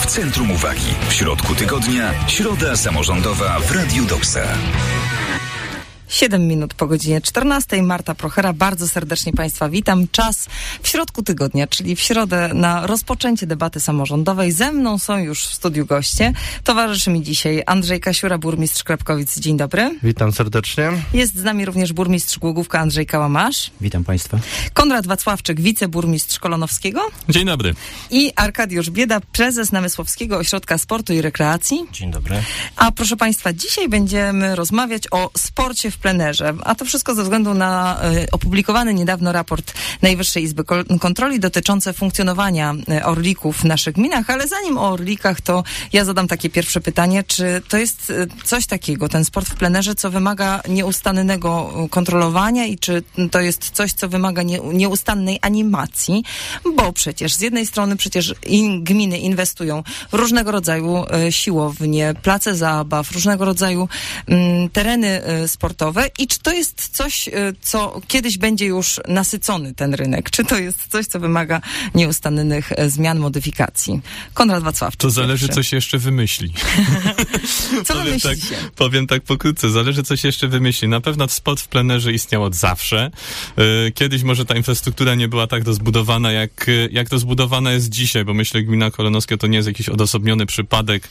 centrum uwagi. W środku tygodnia, środa samorządowa w Radiu Doksa. 7 minut po godzinie 14. Marta Prochera, bardzo serdecznie Państwa witam. Czas w środku tygodnia, czyli w środę na rozpoczęcie debaty samorządowej. Ze mną są już w studiu goście. Towarzyszy mi dzisiaj Andrzej Kasiura, burmistrz Krapkowic. Dzień dobry. Witam serdecznie. Jest z nami również burmistrz Głogówka Andrzej Kałamasz. Witam Państwa. Konrad Wacławczyk, wiceburmistrz Kolonowskiego. Dzień dobry. I Arkadiusz Bieda, prezes Namysłowskiego Ośrodka Sportu i Rekreacji. Dzień dobry. A proszę Państwa, dzisiaj będziemy rozmawiać o sporcie w plenerze, a to wszystko ze względu na opublikowany niedawno raport Najwyższej Izby Kontroli dotyczący funkcjonowania orlików w naszych gminach, ale zanim o orlikach, to ja zadam takie pierwsze pytanie, czy to jest coś takiego, ten sport w plenerze, co wymaga nieustannego kontrolowania i czy to jest coś, co wymaga nieustannej animacji, bo przecież z jednej strony gminy inwestują w różnego rodzaju siłownie, place zabaw, różnego rodzaju tereny sportowe. I czy to jest coś, co kiedyś będzie już nasycony ten rynek? Czy to jest coś, co wymaga nieustannych zmian, modyfikacji? Konrad Wacławczyk. To zależy, co się jeszcze wymyśli. Co wymyślicie? Powiem tak pokrótce. Zależy, co się jeszcze wymyśli. Na pewno sport w plenerze istniał od zawsze. Kiedyś może ta infrastruktura nie była tak rozbudowana, jak to zbudowana jest dzisiaj, bo myślę, gmina Kolonowska to nie jest jakiś odosobniony przypadek,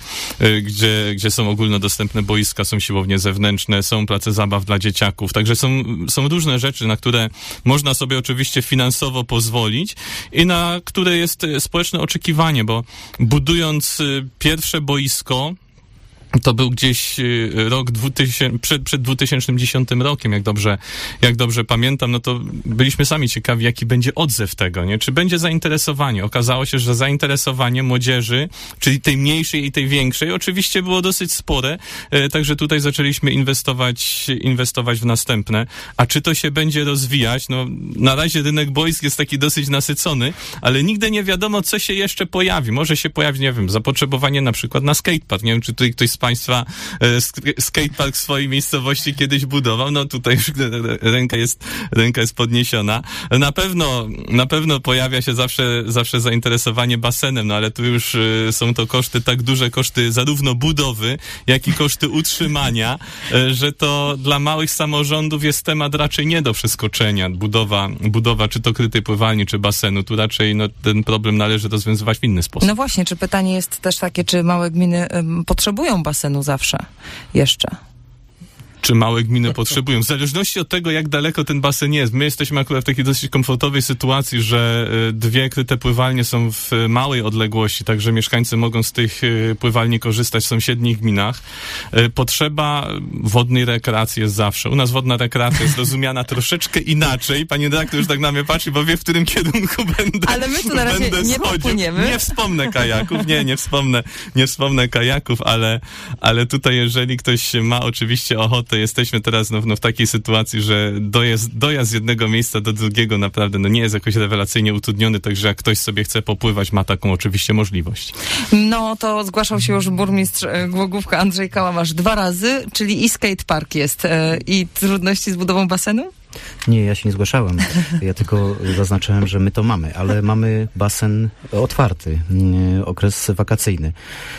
gdzie są ogólnodostępne boiska, są siłownie zewnętrzne, są place zabaw dla dzieciaków. Także są różne rzeczy, na które można sobie oczywiście finansowo pozwolić i na które jest społeczne oczekiwanie, bo budując pierwsze boisko, to był gdzieś rok 2000, przed 2010 rokiem, jak dobrze pamiętam, no to byliśmy sami ciekawi, jaki będzie odzew tego, nie? Czy będzie zainteresowanie? Okazało się, że zainteresowanie młodzieży, czyli tej mniejszej i tej większej, oczywiście było dosyć spore, także tutaj zaczęliśmy inwestować w następne. A czy to się będzie rozwijać? No, na razie rynek boisk jest taki dosyć nasycony, ale nigdy nie wiadomo, co się jeszcze pojawi. Może się pojawi, nie wiem, zapotrzebowanie na przykład na skatepark. Nie wiem, czy tutaj ktoś z Państwa skatepark w swojej miejscowości kiedyś budował. No tutaj już ręka jest podniesiona. Na pewno pojawia się zawsze zainteresowanie basenem, no ale tu już są to koszty, tak duże koszty zarówno budowy, jak i koszty utrzymania, że to dla małych samorządów jest temat raczej nie do przeskoczenia. Budowa czy to krytej pływalni, czy basenu. Tu raczej ten problem należy rozwiązywać w inny sposób. No właśnie, czy pytanie jest też takie, czy małe gminy potrzebują basenu zawsze jeszcze? Czy małe gminy potrzebują. W zależności od tego, jak daleko ten basen jest. My jesteśmy akurat w takiej dosyć komfortowej sytuacji, że 2 kryte pływalnie są w małej odległości, także mieszkańcy mogą z tych pływalni korzystać w sąsiednich gminach. Potrzeba wodnej rekreacji jest zawsze. U nas wodna rekreacja jest rozumiana troszeczkę inaczej. Pani dyrektor już tak na mnie patrzy, bo wie, w którym kierunku będę. Ale my tu na razie nie popłyniemy. Nie wspomnę kajaków. Nie wspomnę kajaków, ale tutaj, jeżeli ktoś ma oczywiście ochotę, jesteśmy teraz w takiej sytuacji, że dojazd z jednego miejsca do drugiego naprawdę nie jest jakoś rewelacyjnie utrudniony, także jak ktoś sobie chce popływać, ma taką oczywiście możliwość. No to zgłaszał się już burmistrz Głogówka Andrzej Kałamasz 2 razy, czyli i skatepark jest i trudności z budową basenu? Nie, ja się nie zgłaszałem. Ja tylko zaznaczyłem, że my to mamy, ale mamy basen otwarty, okres wakacyjny.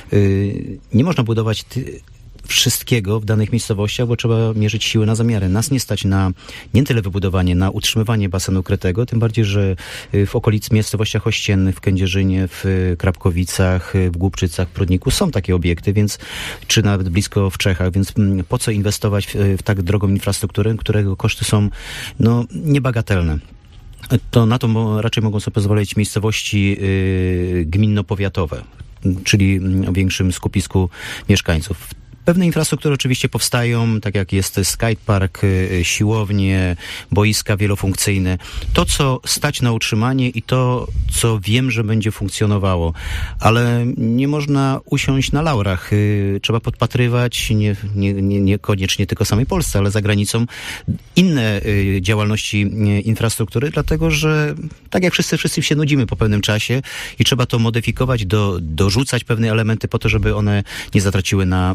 Nie można budować wszystkiego w danych miejscowościach, bo trzeba mierzyć siły na zamiary. Nas nie stać na nie tyle wybudowanie, na utrzymywanie basenu krytego, tym bardziej, że w okolicy miejscowościach ościennych, w Kędzierzynie, w Krapkowicach, w Głubczycach, w Prudniku są takie obiekty, więc czy nawet blisko w Czechach, więc po co inwestować w tak drogą infrastrukturę, którego koszty są niebagatelne. To na to raczej mogą sobie pozwolić miejscowości gminno-powiatowe, czyli o większym skupisku mieszkańców. Pewne infrastruktury oczywiście powstają, tak jak jest skatepark, siłownie, boiska wielofunkcyjne. To, co stać na utrzymanie i to, co wiem, że będzie funkcjonowało. Ale nie można usiąść na laurach. Trzeba podpatrywać, niekoniecznie tylko samej Polsce, ale za granicą inne działalności infrastruktury, dlatego że tak jak wszyscy się nudzimy po pewnym czasie i trzeba to modyfikować, dorzucać pewne elementy po to, żeby one nie zatraciły na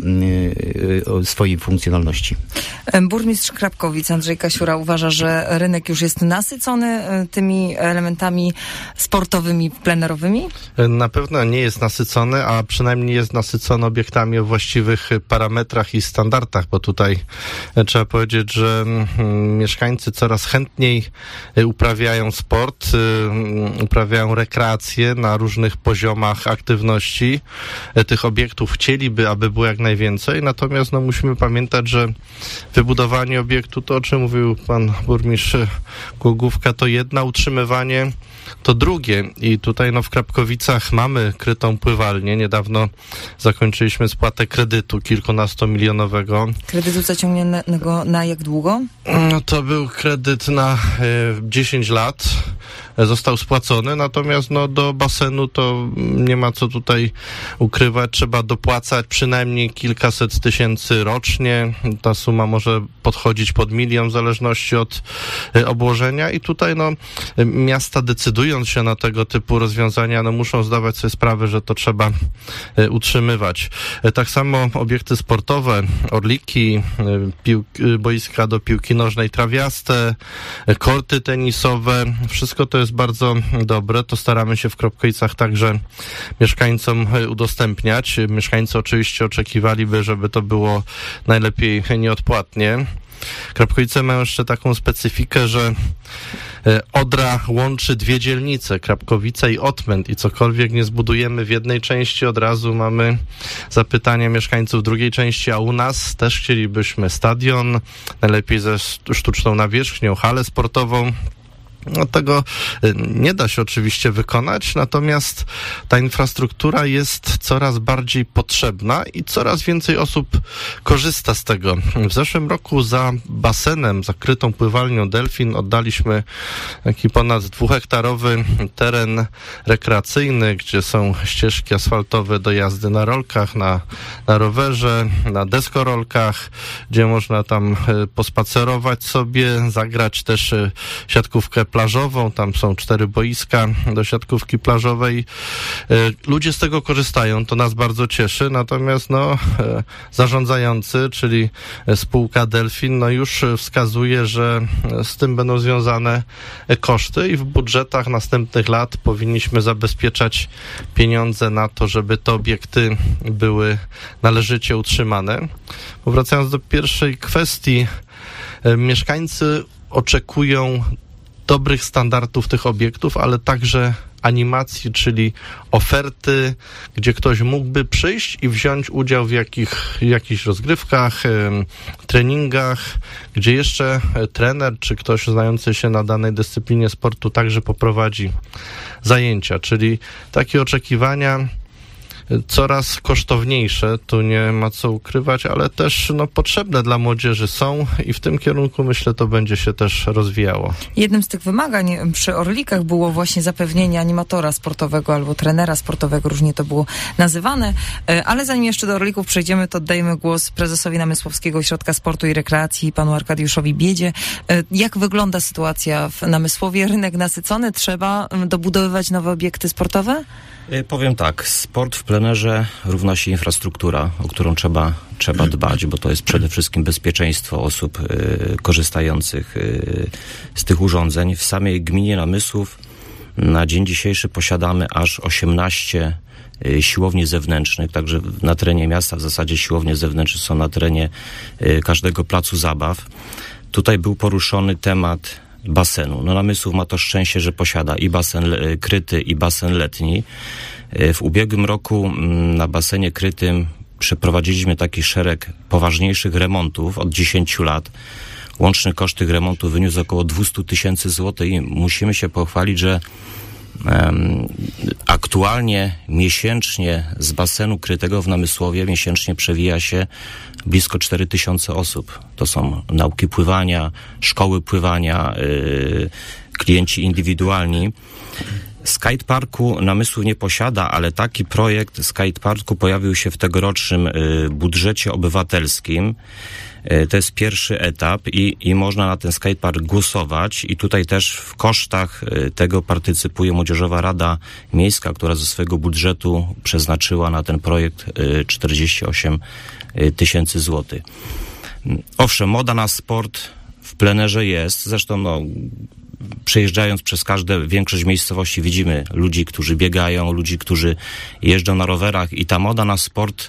swojej funkcjonalności. Burmistrz Krapkowic Andrzej Kasiura uważa, że rynek już jest nasycony tymi elementami sportowymi, plenerowymi? Na pewno nie jest nasycony, a przynajmniej jest nasycony obiektami o właściwych parametrach i standardach, bo tutaj trzeba powiedzieć, że mieszkańcy coraz chętniej uprawiają sport, uprawiają rekreację na różnych poziomach aktywności. Tych obiektów chcieliby, aby było jak najwięcej, natomiast musimy pamiętać, że wybudowanie obiektu, to o czym mówił pan burmistrz Głogówka, to jedna, utrzymywanie to drugie. I tutaj w Krapkowicach mamy krytą pływalnię. Niedawno zakończyliśmy spłatę kredytu kilkunastomilionowego. Kredytu zaciągniętego na jak długo? To był kredyt na 10 lat. Został spłacony, natomiast do basenu to nie ma co tutaj ukrywać. Trzeba dopłacać przynajmniej kilkaset tysięcy rocznie. Ta suma może podchodzić pod 1 milion w zależności od obłożenia i tutaj miasta, decydując się na tego typu rozwiązania, muszą zdawać sobie sprawę, że to trzeba utrzymywać. Tak samo obiekty sportowe, orliki, boiska do piłki nożnej trawiaste, korty tenisowe, wszystko to jest bardzo dobre. To staramy się w Krapkowicach także mieszkańcom udostępniać. Mieszkańcy oczywiście oczekiwaliby, żeby to było najlepiej nieodpłatnie. Krapkowice mają jeszcze taką specyfikę, że Odra łączy 2 dzielnice, Krapkowice i Otmęt, i cokolwiek nie zbudujemy w jednej części, od razu mamy zapytania mieszkańców drugiej części, a u nas też chcielibyśmy stadion, najlepiej ze sztuczną nawierzchnią, halę sportową. Tego nie da się oczywiście wykonać, natomiast ta infrastruktura jest coraz bardziej potrzebna i coraz więcej osób korzysta z tego. W zeszłym roku za basenem, za krytą pływalnią Delfin oddaliśmy taki ponad 2-hektarowy teren rekreacyjny, gdzie są ścieżki asfaltowe do jazdy na rolkach, na rowerze, na deskorolkach, gdzie można tam pospacerować sobie, zagrać też siatkówkę plażową, tam są 4 boiska do siatkówki plażowej. Ludzie z tego korzystają, to nas bardzo cieszy, natomiast zarządzający, czyli spółka Delfin, już wskazuje, że z tym będą związane koszty i w budżetach następnych lat powinniśmy zabezpieczać pieniądze na to, żeby te obiekty były należycie utrzymane. Wracając do pierwszej kwestii, mieszkańcy oczekują dobrych standardów tych obiektów, ale także animacji, czyli oferty, gdzie ktoś mógłby przyjść i wziąć udział w jakichś rozgrywkach, treningach, gdzie jeszcze trener czy ktoś znający się na danej dyscyplinie sportu także poprowadzi zajęcia, czyli takie oczekiwania coraz kosztowniejsze, tu nie ma co ukrywać, ale też potrzebne dla młodzieży są i w tym kierunku, myślę, to będzie się też rozwijało. Jednym z tych wymagań przy Orlikach było właśnie zapewnienie animatora sportowego albo trenera sportowego, różnie to było nazywane, ale zanim jeszcze do Orlików przejdziemy, to oddajemy głos prezesowi Namysłowskiego Ośrodka Sportu i Rekreacji, panu Arkadiuszowi Biedzie. Jak wygląda sytuacja w Namysłowie? Rynek nasycony? Trzeba dobudowywać nowe obiekty sportowe? Powiem tak, sport w plenerze równa się infrastruktura, o którą trzeba dbać, bo to jest przede wszystkim bezpieczeństwo osób korzystających z tych urządzeń. W samej gminie Namysłów na dzień dzisiejszy posiadamy aż 18 siłowni zewnętrznych, także na terenie miasta w zasadzie siłownie zewnętrzne są na terenie każdego placu zabaw. Tutaj był poruszony temat basenu. Namysłów ma to szczęście, że posiada i basen kryty, i basen letni. W ubiegłym roku na basenie krytym przeprowadziliśmy taki szereg poważniejszych remontów od 10 lat. Łączny koszt tych remontów wyniósł około 200 tysięcy złotych i musimy się pochwalić, że aktualnie miesięcznie z basenu krytego w Namysłowie miesięcznie przewija się blisko 4000 osób. To są nauki pływania, szkoły pływania, klienci indywidualni. Skateparku namysłu nie posiada, ale taki projekt skateparku pojawił się w tegorocznym budżecie obywatelskim. To jest pierwszy etap i można na ten skatepark głosować i tutaj też w kosztach tego partycypuje Młodzieżowa Rada Miejska, która ze swojego budżetu przeznaczyła na ten projekt 48 000 złotych. Owszem, moda na sport w plenerze jest, zresztą przejeżdżając przez większość miejscowości widzimy ludzi, którzy biegają, ludzi, którzy jeżdżą na rowerach i ta moda na sport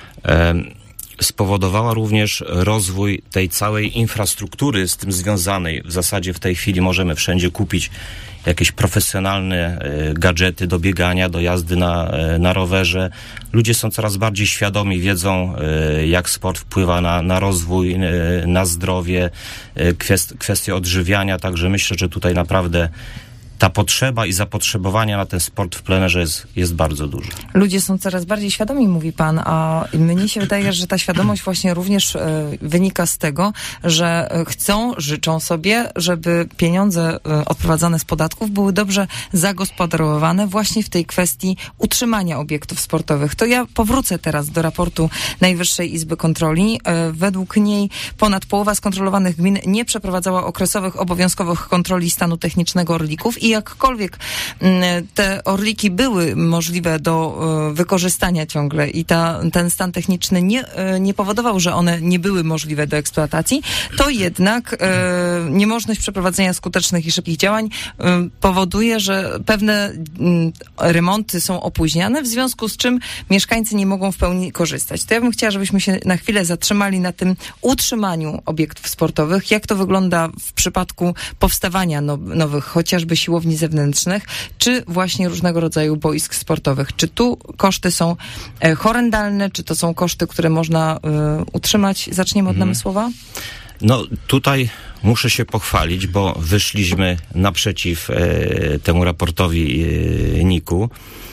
spowodowała również rozwój tej całej infrastruktury z tym związanej. W zasadzie w tej chwili możemy wszędzie kupić jakieś profesjonalne gadżety do biegania, do jazdy na rowerze. Ludzie są coraz bardziej świadomi, wiedzą jak sport wpływa na rozwój, na zdrowie, kwestie odżywiania, także myślę, że tutaj naprawdę ta potrzeba i zapotrzebowanie na ten sport w plenerze jest bardzo duże. Ludzie są coraz bardziej świadomi, mówi pan, a mnie się wydaje, że ta świadomość właśnie również wynika z tego, że życzą sobie, żeby pieniądze odprowadzane z podatków były dobrze zagospodarowane właśnie w tej kwestii utrzymania obiektów sportowych. To ja powrócę teraz do raportu Najwyższej Izby Kontroli. Według niej ponad połowa skontrolowanych gmin nie przeprowadzała okresowych obowiązkowych kontroli stanu technicznego orlików i jakkolwiek te orliki były możliwe do wykorzystania ciągle i ten stan techniczny nie powodował, że one nie były możliwe do eksploatacji, to jednak niemożność przeprowadzenia skutecznych i szybkich działań powoduje, że pewne remonty są opóźniane, w związku z czym mieszkańcy nie mogą w pełni korzystać. To ja bym chciała, żebyśmy się na chwilę zatrzymali na tym utrzymaniu obiektów sportowych. Jak to wygląda w przypadku powstawania nowych, chociażby siłowni zewnętrznych, czy właśnie różnego rodzaju boisk sportowych. Czy tu koszty są horrendalne, czy to są koszty, które można utrzymać? Zaczniemy od Namysłowa. Tutaj muszę się pochwalić, bo wyszliśmy naprzeciw temu raportowi NIK-u.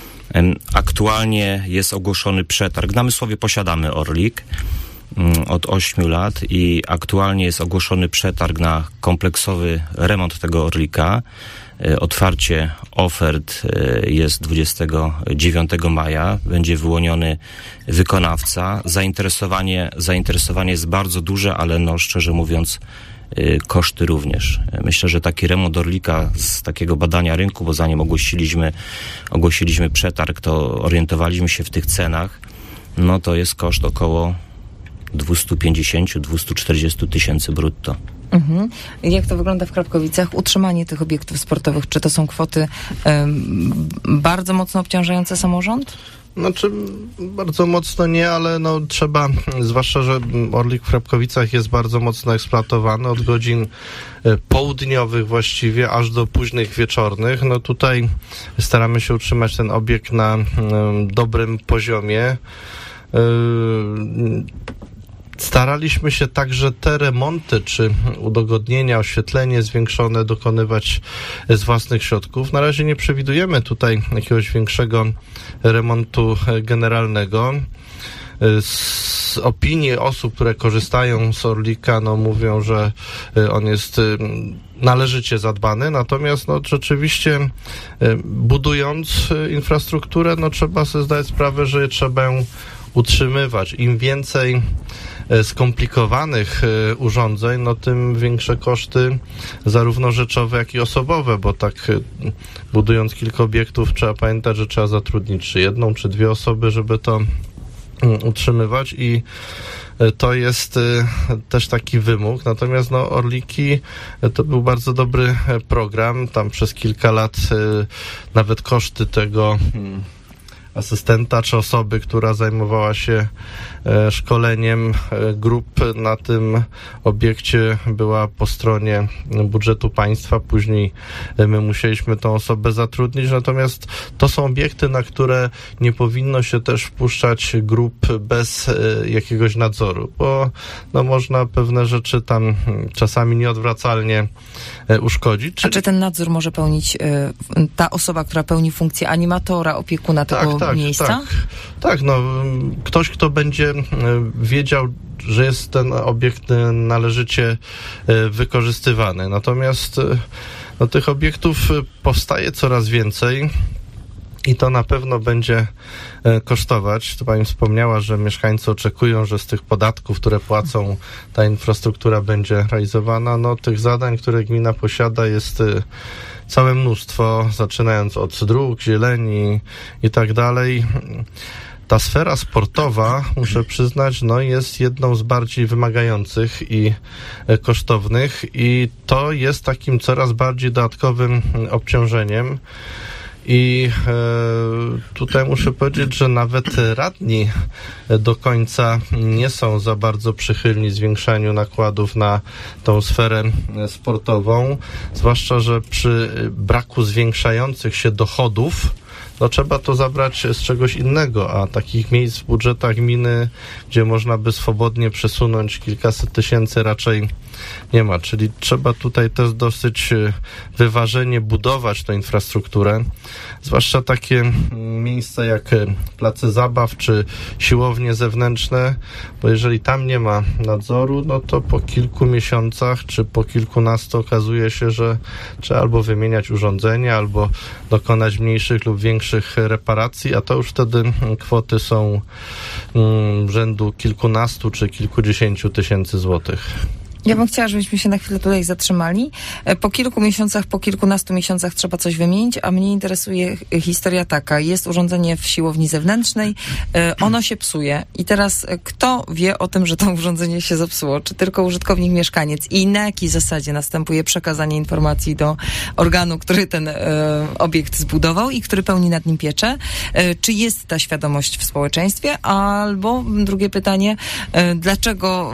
Aktualnie jest ogłoszony przetarg. W Namysłowie posiadamy orlik od 8 lat i aktualnie jest ogłoszony przetarg na kompleksowy remont tego orlika. Otwarcie ofert jest 29 maja. Będzie wyłoniony wykonawca. Zainteresowanie jest bardzo duże, ale szczerze mówiąc koszty również. Myślę, że taki remont orlika z takiego badania rynku, bo zanim ogłosiliśmy przetarg, to orientowaliśmy się w tych cenach. To jest koszt około 250-240 tysięcy brutto. Mhm. Jak to wygląda w Krapkowicach? Utrzymanie tych obiektów sportowych, czy to są kwoty bardzo mocno obciążające samorząd? Bardzo mocno nie, ale trzeba, zwłaszcza, że orlik w Krapkowicach jest bardzo mocno eksploatowany od godzin południowych właściwie aż do późnych wieczornych. Tutaj staramy się utrzymać ten obiekt na dobrym poziomie. Staraliśmy się także te remonty, czy udogodnienia, oświetlenie zwiększone dokonywać z własnych środków. Na razie nie przewidujemy tutaj jakiegoś większego remontu generalnego. Z opinii osób, które korzystają z orlika, mówią, że on jest należycie zadbany, natomiast rzeczywiście budując infrastrukturę, trzeba sobie zdać sprawę, że je trzeba utrzymywać. Im więcej skomplikowanych urządzeń, tym większe koszty zarówno rzeczowe, jak i osobowe, bo tak budując kilka obiektów trzeba pamiętać, że trzeba zatrudnić czy jedną, czy dwie osoby, żeby to utrzymywać i to jest też taki wymóg. Natomiast orliki to był bardzo dobry program. Tam przez kilka lat nawet koszty tego asystenta czy osoby, która zajmowała się szkoleniem grup na tym obiekcie, była po stronie budżetu państwa. Później my musieliśmy tą osobę zatrudnić. Natomiast to są obiekty, na które nie powinno się też wpuszczać grup bez jakiegoś nadzoru, bo można pewne rzeczy tam czasami nieodwracalnie uszkodzić. A czy ten nadzór może pełnić ta osoba, która pełni funkcję animatora, opiekuna tego miejsca? Tak, ktoś, kto będzie wiedział, że jest ten obiekt należycie wykorzystywany. Natomiast No, tych obiektów powstaje coraz więcej. I to na pewno będzie kosztować. Tu pani wspomniała, że mieszkańcy oczekują, że z tych podatków, które płacą, ta infrastruktura będzie realizowana. No, tych zadań, które gmina posiada, jest całe mnóstwo, zaczynając od dróg, zieleni i tak dalej. Ta sfera sportowa, muszę przyznać, no jest jedną z bardziej wymagających i kosztownych i to jest takim coraz bardziej dodatkowym obciążeniem. I tutaj muszę powiedzieć, że nawet radni do końca nie są za bardzo przychylni zwiększaniu nakładów na tą sferę sportową, zwłaszcza że przy braku zwiększających się dochodów no trzeba to zabrać z czegoś innego, a takich miejsc w budżetach gminy, gdzie można by swobodnie przesunąć kilkaset tysięcy, raczej nie ma. Czyli trzeba tutaj też dosyć wyważenie budować tę infrastrukturę, zwłaszcza takie miejsca jak place zabaw czy siłownie zewnętrzne, bo jeżeli tam nie ma nadzoru, no to po kilku miesiącach czy po kilkunastu okazuje się, że trzeba albo wymieniać urządzenia, albo dokonać mniejszych lub większych reparacji, a to już wtedy kwoty są rzędu kilkunastu czy kilkudziesięciu tysięcy złotych. Ja bym chciała, żebyśmy się na chwilę tutaj zatrzymali. Po kilku miesiącach, po kilkunastu miesiącach trzeba coś wymienić, a mnie interesuje historia taka. Jest urządzenie w siłowni zewnętrznej, ono się psuje i teraz kto wie o tym, że to urządzenie się zepsuło? Czy tylko użytkownik, mieszkaniec? I na jakiej zasadzie następuje przekazanie informacji do organu, który ten obiekt zbudował i który pełni nad nim pieczę? Czy jest ta świadomość w społeczeństwie? Albo drugie pytanie, dlaczego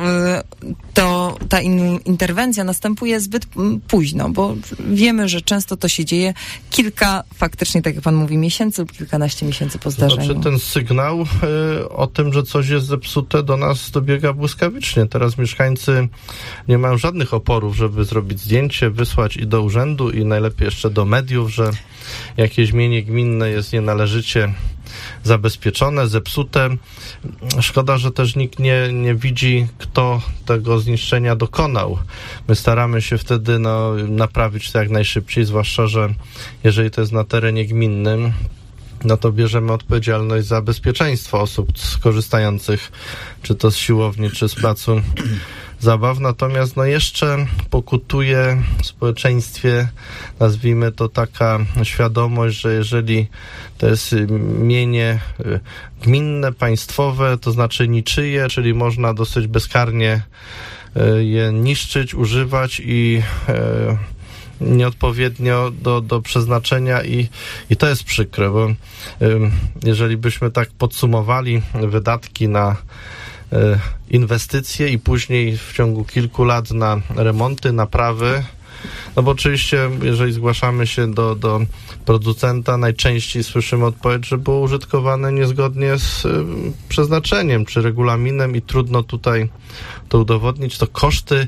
ta interwencja następuje zbyt późno, bo wiemy, że często to się dzieje kilka, faktycznie, tak jak pan mówi, miesięcy lub kilkanaście miesięcy po zdarzeniu. Znaczy ten sygnał o tym, że coś jest zepsute, do nas dobiega błyskawicznie. Teraz mieszkańcy nie mają żadnych oporów, żeby zrobić zdjęcie, wysłać i do urzędu i najlepiej jeszcze do mediów, że jakieś mienie gminne jest nienależycie zabezpieczone, zepsute. Szkoda, że też nikt nie widzi, kto tego zniszczenia dokonał. My staramy się wtedy naprawić to jak najszybciej, zwłaszcza, że jeżeli to jest na terenie gminnym, no to bierzemy odpowiedzialność za bezpieczeństwo osób skorzystających, czy to z siłowni, czy z placu zabaw. Natomiast jeszcze pokutuje w społeczeństwie, nazwijmy to, taka świadomość, że jeżeli to jest mienie gminne, państwowe, to znaczy niczyje, czyli można dosyć bezkarnie je niszczyć, używać i nieodpowiednio do przeznaczenia i to jest przykre, bo jeżeli byśmy tak podsumowali wydatki na inwestycje i później w ciągu kilku lat na remonty, naprawy, no bo oczywiście jeżeli zgłaszamy się do producenta, najczęściej słyszymy odpowiedź, że było użytkowane niezgodnie z przeznaczeniem czy regulaminem i trudno tutaj to udowodnić. To koszty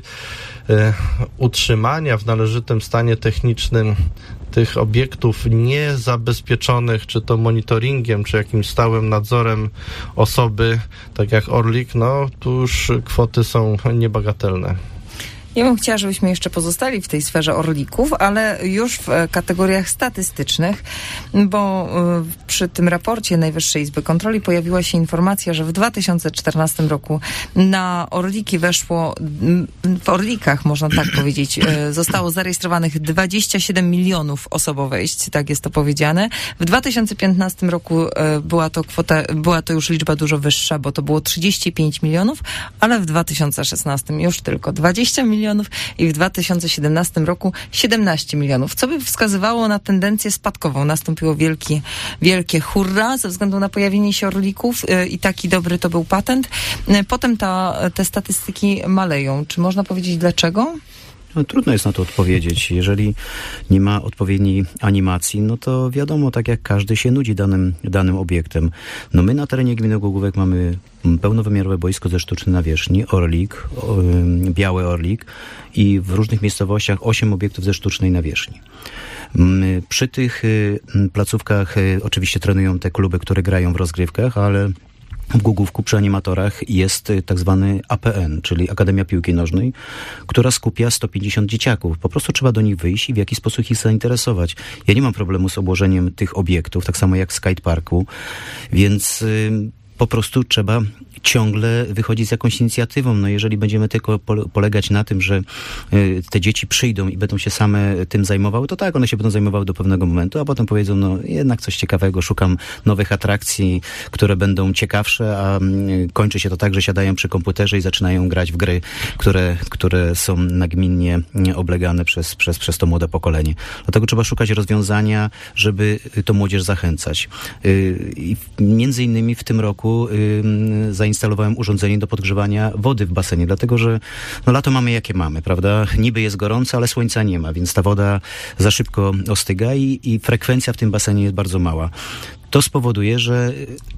utrzymania w należytym stanie technicznym tych obiektów niezabezpieczonych, czy to monitoringiem, czy jakimś stałym nadzorem osoby, tak jak Orlik, no tu już kwoty są niebagatelne. Ja bym chciała, żebyśmy jeszcze pozostali w tej sferze orlików, ale już w kategoriach statystycznych, bo przy tym raporcie Najwyższej Izby Kontroli pojawiła się informacja, że w 2014 roku na orliki weszło, w orlikach można tak powiedzieć, zostało zarejestrowanych 27 milionów osobowość, tak jest to powiedziane. W 2015 roku była to już liczba dużo wyższa, bo to było 35 milionów, ale w 2016 już tylko 20 milionów i w 2017 roku 17 milionów, co by wskazywało na tendencję spadkową. Nastąpiło wielkie hurra ze względu na pojawienie się orlików i taki dobry to był patent. Potem te statystyki maleją. Czy można powiedzieć dlaczego? No, trudno jest na to odpowiedzieć. Jeżeli nie ma odpowiedniej animacji, no to wiadomo, tak jak każdy się nudzi danym obiektem. No my na terenie gminy Głogówek mamy pełnowymiarowe boisko ze sztucznej nawierzchni, orlik, biały orlik i w różnych miejscowościach 8 obiektów ze sztucznej nawierzchni. Przy tych placówkach oczywiście trenują te kluby, które grają w rozgrywkach, ale w Głogówku przy animatorach jest tak zwany APN, czyli Akademia Piłki Nożnej, która skupia 150 dzieciaków. Po prostu trzeba do nich wyjść i w jakiś sposób ich zainteresować. Ja nie mam problemu z obłożeniem tych obiektów, tak samo jak Skate Parku, więc po prostu trzeba ciągle wychodzić z jakąś inicjatywą. No jeżeli będziemy tylko polegać na tym, że te dzieci przyjdą i będą się same tym zajmowały, to tak, one się będą zajmowały do pewnego momentu, a potem powiedzą, no jednak coś ciekawego, szukam nowych atrakcji, które będą ciekawsze, a kończy się to tak, że siadają przy komputerze i zaczynają grać w gry, które są nagminnie oblegane przez to młode pokolenie. Dlatego trzeba szukać rozwiązania, żeby to młodzież zachęcać. I między innymi w tym roku zainstalowałem urządzenie do podgrzewania wody w basenie, dlatego że no lato mamy jakie mamy, prawda? Niby jest gorąco, ale słońca nie ma, więc ta woda za szybko ostyga i frekwencja w tym basenie jest bardzo mała. To spowoduje, że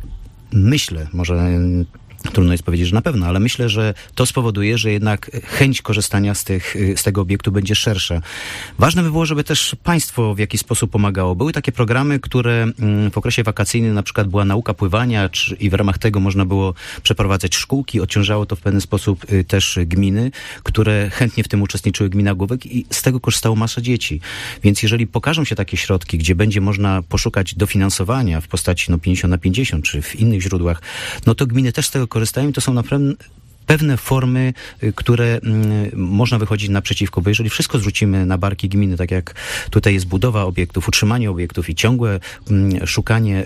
myślę, może trudno jest powiedzieć, że na pewno, ale myślę, że to spowoduje, że jednak chęć korzystania z tego obiektu będzie szersza. Ważne by było, żeby też państwo w jakiś sposób pomagało. Były takie programy, które w okresie wakacyjnym na przykład była nauka pływania i w ramach tego można było przeprowadzać szkółki. Odciążało to w pewien sposób też gminy, które chętnie w tym uczestniczyły, gmina Głogówek, i z tego korzystało masa dzieci. Więc jeżeli pokażą się takie środki, gdzie będzie można poszukać dofinansowania w postaci 50/50 czy w innych źródłach, no to gminy też z tego korzystają i to są naprawdę pewne formy, które można wychodzić naprzeciwko, bo jeżeli wszystko zrzucimy na barki gminy, tak jak tutaj jest budowa obiektów, utrzymanie obiektów i ciągłe szukanie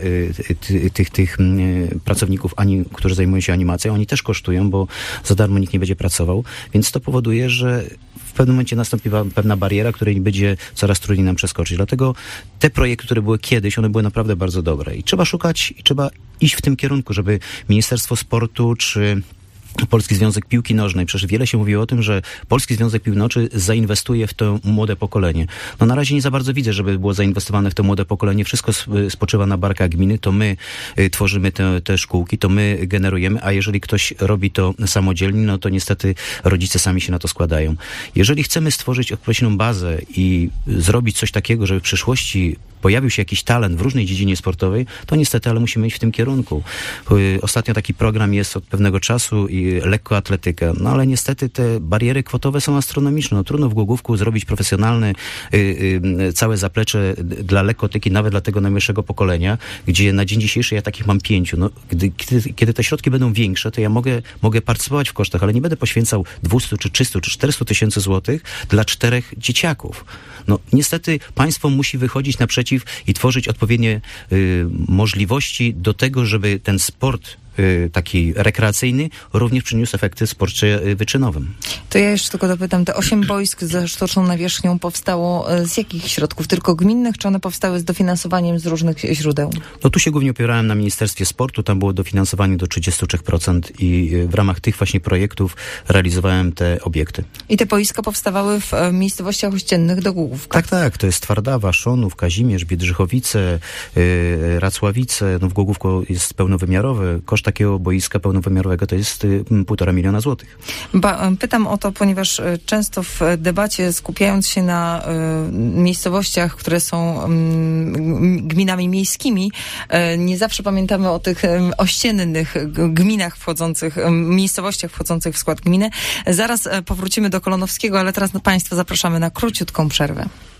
tych pracowników, którzy zajmują się animacją, oni też kosztują, bo za darmo nikt nie będzie pracował, więc to powoduje, że w pewnym momencie nastąpi pewna bariera, której będzie coraz trudniej nam przeskoczyć. Dlatego te projekty, które były kiedyś, one były naprawdę bardzo dobre i trzeba szukać i trzeba iść w tym kierunku, żeby Ministerstwo Sportu czy Polski Związek Piłki Nożnej. Przecież wiele się mówiło o tym, że Polski Związek Piłki Nożnej zainwestuje w to młode pokolenie. No na razie nie za bardzo widzę, żeby było zainwestowane w to młode pokolenie. Wszystko spoczywa na barkach gminy. To my tworzymy te szkółki, to my generujemy, a jeżeli ktoś robi to samodzielnie, no to niestety rodzice sami się na to składają. Jeżeli chcemy stworzyć określoną bazę i zrobić coś takiego, żeby w przyszłości pojawił się jakiś talent w różnej dziedzinie sportowej, to niestety, ale musimy iść w tym kierunku. Ostatnio taki program jest od pewnego czasu i lekkoatletyka, no ale niestety te bariery kwotowe są astronomiczne. No, trudno w Głogówku zrobić profesjonalne całe zaplecze dla lekkoatletyki, nawet dla tego najmłodszego pokolenia, gdzie na dzień dzisiejszy ja takich mam 5. No, kiedy te środki będą większe, to ja mogę partycypować w kosztach, ale nie będę poświęcał 200 czy 300 czy 400 tysięcy złotych dla 4 dzieciaków. No niestety państwo musi wychodzić naprzeciw i tworzyć odpowiednie możliwości do tego, żeby ten sport taki rekreacyjny również przyniósł efekty w sporcie wyczynowym. To ja jeszcze tylko dopytam, te 8 boisk ze sztuczną nawierzchnią powstało z jakich środków? Tylko gminnych, czy one powstały z dofinansowaniem z różnych źródeł? No tu się głównie opierałem na Ministerstwie Sportu, tam było dofinansowanie do 33% i w ramach tych właśnie projektów realizowałem te obiekty. I te boiska powstawały w miejscowościach ościennych do Głogówka? Tak, to jest Twardawa, Szonów, Kazimierz, Biedrzychowice, Racławice, no w Głogówku jest pełnowymiarowy. Koszt takiego boiska pełnowymiarowego to jest 1,5 miliona złotych. Pytam o to, ponieważ często w debacie, skupiając się na miejscowościach, które są gminami miejskimi, nie zawsze pamiętamy o tych ościennych gminach wchodzących, miejscowościach wchodzących w skład gminy. Zaraz powrócimy do Kolonowskiego, ale teraz Państwa zapraszamy na króciutką przerwę.